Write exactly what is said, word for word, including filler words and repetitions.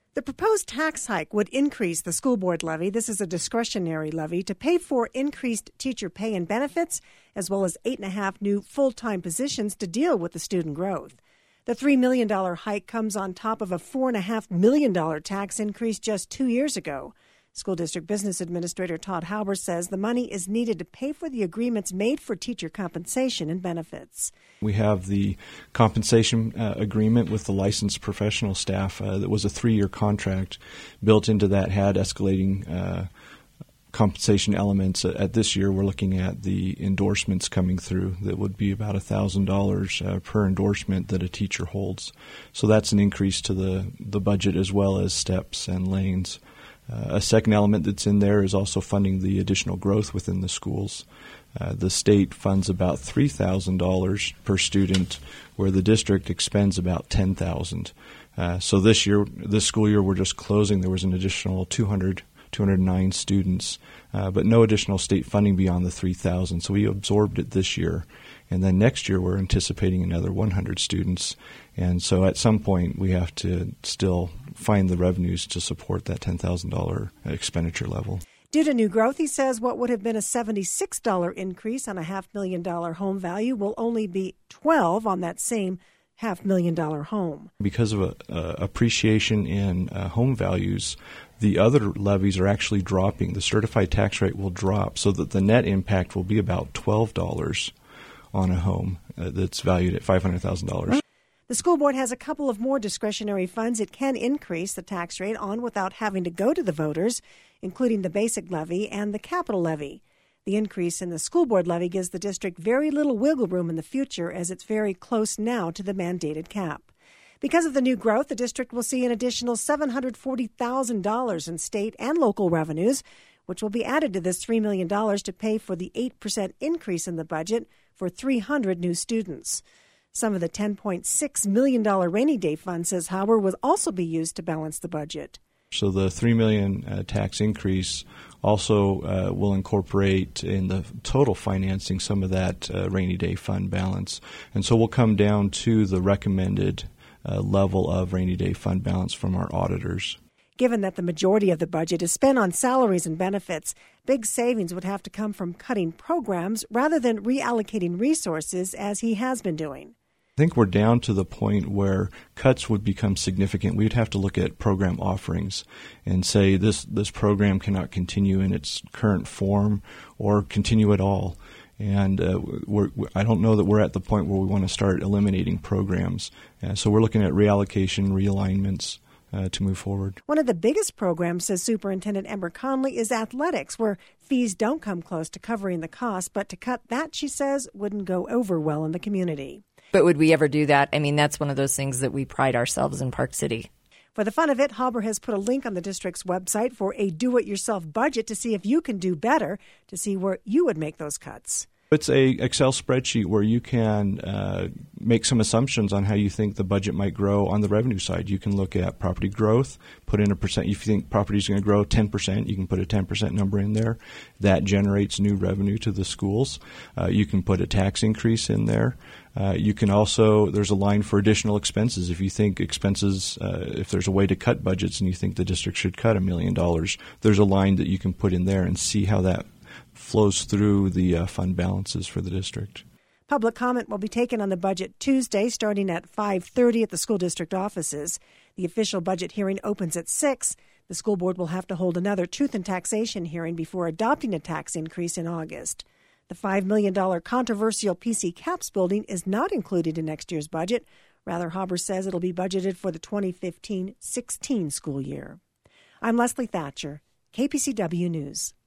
The proposed tax hike would increase the school board levy. This is a discretionary levy to pay for increased teacher pay and benefits, as well as eight and a half new full-time positions to deal with the student growth. The three million dollars hike comes on top of a four point five million dollars tax increase just two years ago. School District Business Administrator Todd Hauber says the money is needed to pay for the agreements made for teacher compensation and benefits. We have the compensation uh, agreement with the licensed professional staff uh, that was a three-year contract. Built into that had escalating uh, compensation elements. At this year, we're looking at the endorsements coming through that would be about one thousand dollars uh, per endorsement that a teacher holds. So that's an increase to the, the budget as well as steps and lanes. Uh, a second element that's in there is also funding the additional growth within the schools. Uh, the state funds about three thousand dollars per student, where the district expends about ten thousand dollars. Uh, so this year, this school year, we're just closing. There was an additional two hundred, two hundred nine students, uh, but no additional state funding beyond the three thousand. So we absorbed it this year. And then next year, we're anticipating another one hundred students. And so at some point, we have to still find the revenues to support that ten thousand dollars expenditure level. Due to new growth, he says what would have been a seventy-six dollars increase on a half million dollar home value will only be twelve dollars on that same half million dollar home. Because of a, uh, appreciation in uh, home values, the other levies are actually dropping. The certified tax rate will drop so that the net impact will be about twelve dollars on a home uh, that's valued at five hundred thousand dollars. The school board has a couple of more discretionary funds it can increase the tax rate on without having to go to the voters, including the basic levy and the capital levy. The increase in the school board levy gives the district very little wiggle room in the future, as it's very close now to the mandated cap. Because of the new growth, the district will see an additional seven hundred forty thousand dollars in state and local revenues, which will be added to this three million dollars to pay for the eight percent increase in the budget for three hundred new students. Some of the ten point six million dollars rainy day fund, says Hauber, will also be used to balance the budget. So the three million dollars uh, tax increase also uh, will incorporate in the total financing some of that uh, rainy day fund balance. And so we'll come down to the recommended uh, level of rainy day fund balance from our auditors. Given that the majority of the budget is spent on salaries and benefits, big savings would have to come from cutting programs rather than reallocating resources, as he has been doing. I think we're down to the point where cuts would become significant. We'd have to look at program offerings and say this, this program cannot continue in its current form or continue at all. And uh, we're, I don't know that we're at the point where we want to start eliminating programs. Uh, so we're looking at reallocation, realignments, Uh, to move forward. One of the biggest programs, says Superintendent Ember Conley, is athletics, where fees don't come close to covering the cost, but to cut that, she says, wouldn't go over well in the community. But would we ever do that? I mean, that's one of those things that we pride ourselves in Park City. For the fun of it, Hauber has put a link on the district's website for a do-it-yourself budget to see if you can do better, to see where you would make those cuts. It's a Excel spreadsheet where you can uh, make some assumptions on how you think the budget might grow on the revenue side. You can look at property growth, put in a percent. If you think property is going to grow ten percent, you can put a ten percent number in there. That generates new revenue to the schools. Uh, you can put a tax increase in there. Uh, you can also, there's a line for additional expenses. If you think expenses, uh, if there's a way to cut budgets and you think the district should cut a million dollars, there's a line that you can put in there and see how that flows through the uh, fund balances for the district. Public comment will be taken on the budget Tuesday, starting at five thirty at the school district offices. The official budget hearing opens at six. The school board will have to hold another truth and taxation hearing before adopting a tax increase in August. The five million dollars controversial P C CAPS building is not included in next year's budget. Rather, Hauber says it'll be budgeted for the twenty fifteen sixteen school year. I'm Leslie Thatcher, K P C W News.